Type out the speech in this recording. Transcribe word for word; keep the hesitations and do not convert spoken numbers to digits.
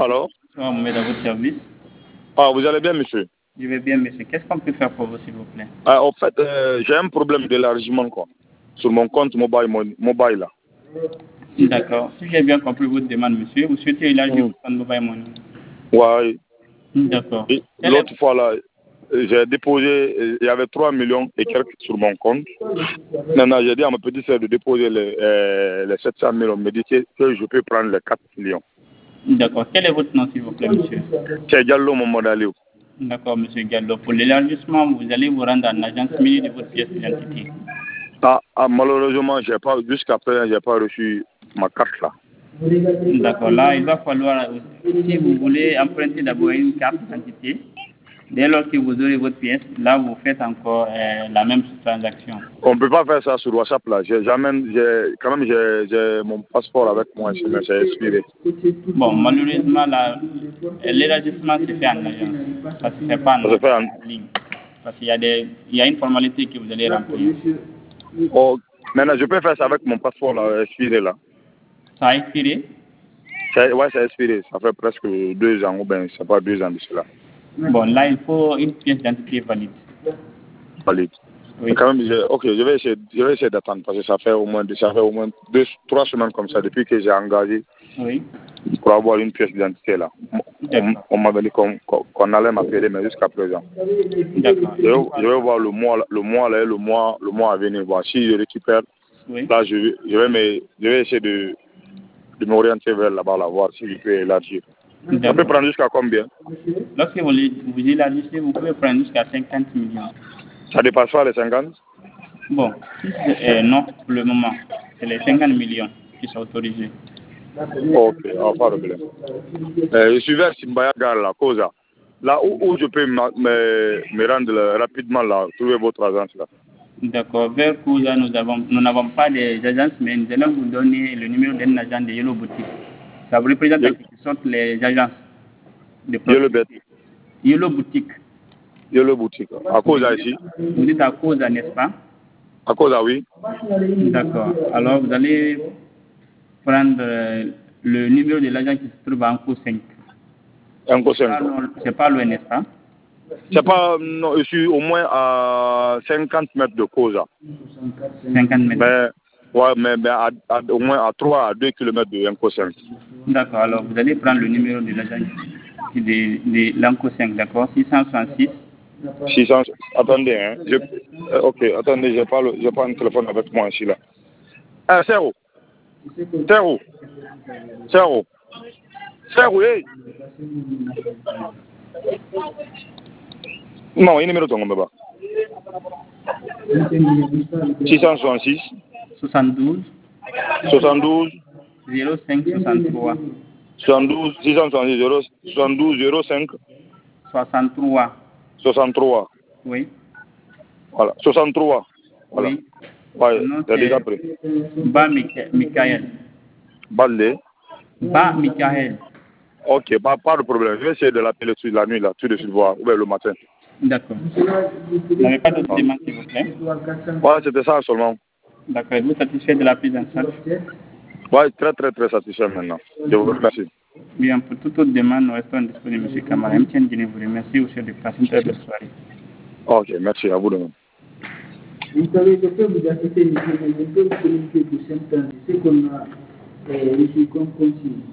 Alors? Bonsoir, Mohamed, à votre service. Ah, vous allez bien, monsieur? Je vais bien, monsieur. Qu'est-ce qu'on peut faire pour vous, s'il vous plaît? Ah, en fait, euh, j'ai un problème d'élargissement, quoi, sur mon compte mobile, mon- mobile là. D'accord. Si j'ai bien compris votre demande, monsieur, vous souhaitez élargir Mm. votre compte mobile money. Ouais. D'accord. Et Quel est- l'autre fois, là, euh, j'ai déposé, euh, il y avait trois millions et quelques sur mon compte. Maintenant, j'ai dit à ma petite sœur de déposer les, euh, les sept cent mille. On me dit que que je peux prendre les quatre millions. D'accord. Quel est votre nom, s'il vous plaît, monsieur? C'est Diallo Momodalio. D'accord, monsieur Gallo. Pour l'élargissement, vous allez vous rendre en agence munie de votre pièce d'identité. Ah, ah, malheureusement, j'ai pas, jusqu'à présent, j'ai pas reçu ma carte là. D'accord. Là, il va falloir, si vous voulez emprunter d'abord une carte d'identité, dès lors que vous aurez votre pièce, là, vous faites encore euh, la même transaction. On peut pas faire ça sur WhatsApp là. J'ai jamais, j'ai, quand même, j'ai, j'ai mon passeport avec moi, mais c'est expiré. Bon, malheureusement, la- l'élargissement se fait en agence. Ça ne se fait pas en, Ça se fait en... en ligne. Parce qu'il y a des, il y a une formalité que vous allez remplir. Oh, maintenant, je peux faire ça avec mon passeport là, expiré là. Ça a expiré? C'est- ouais, c'est expiré. Ça fait presque deux ans ou bien c'est pas deux ans de cela. Bon, là, il faut une pièce d'identité valide. Valide. Oui. Mais quand même, je, ok, je vais essayer, je vais essayer d'attendre parce que ça fait au moins, ça fait au moins deux, trois semaines comme ça depuis que j'ai engagé Oui. pour avoir une pièce d'identité là. On, on m'avait dit qu'on qu'on allait m'appeler, mais jusqu'à présent. D'accord. Je vais, je vais voir le mois, le mois là, le mois, le mois à venir, voir si je récupère. Oui. Là, je, vais- je vais, me, je vais essayer de, de m'orienter vers là-bas, là, voir si je peux élargir. Ça peut D'accord. prendre jusqu'à combien? Lorsque vous, les- vous élargissez, vous pouvez prendre jusqu'à cinquante millions. Ça dépasse pas les cinquante? Bon, si c'est- euh, non, pour le moment, c'est les cinquante millions qui sont autorisés. Ok, ah, pas de problème. Euh, je suis vers Simbaya Gare, la Cosa. Là où, où je peux ma- me, me rendre là, rapidement là, trouver votre agence là. D'accord. Vers Kouza, nous avons, nous n'avons pas des agences, mais nous allons vous donner le numéro d'un agent de Yellow Boutique. Ça vous représente en Ye- quelque sorte les agences de Yellow Bet, proximité. Yellow Boutique. Yellow Boutique. À Cosa ici. Vous êtes à Kouza, n'est-ce pas? À Cosa, oui. D'accord. Alors, vous allez prendre euh, le numéro de l'agent qui se trouve en cours cinq. Un coup C'est cinq. pas loin, c'est pas loin, n'est-ce pas? C'est pas, non, je suis au moins à cinquante mètres de Cosa. cinquante mètres. Mais, ouais, mais, mais à, à- au moins à trois à deux kilomètres de Enco cinq. D'accord. Alors, vous allez prendre le numéro de l'agent qui- de, de l'Anco cinq, d'accord? six cent soixante-six. six cents, attendez, hein. Je, euh, ok, attendez, j'ai pas, le- j'ai pas un téléphone avec moi ici là. Ah, c'est où? C'est où? C'est où? C'est où, hey? Non, il numéro ton baba. six cent soixante-six, soixante-douze. soixante-douze, zéro cinq soixante-trois. soixante-douze, six cent soixante-six, zéro, soixante-douze, zéro cinq, soixante-trois. soixante-trois. Oui. Voilà, soixante-trois. Voilà. Oui. Ouais, Son nom, j'ai déjà c'est pris. Ba Mika- Michael. Balde. Ba Michael. Ok, pas, pas de problème. Je vais essayer de l'appeler sur la nuit là, tout de suite voir, ou bien le matin. D'accord. Vous n'avez pas d'autres demandes, s'il vous plaît? Ouais, c'était ça seulement. D'accord. Êtes-vous satisfait de la prise en charge? Ouais, très très très satisfait maintenant. Je vous remercie. Bien, pour toute autre demande, nous restons disponibles, M. Kamara. M T N Guinée vous remercie. Vous souhaite de passer une très belle soirée. Ok, merci à vous de même. Vous savez, je peux vous assister, monsieur, mais je peux vous communiquer pour cinq ans. C'est ce qu'on a euh, reçu comme consigne.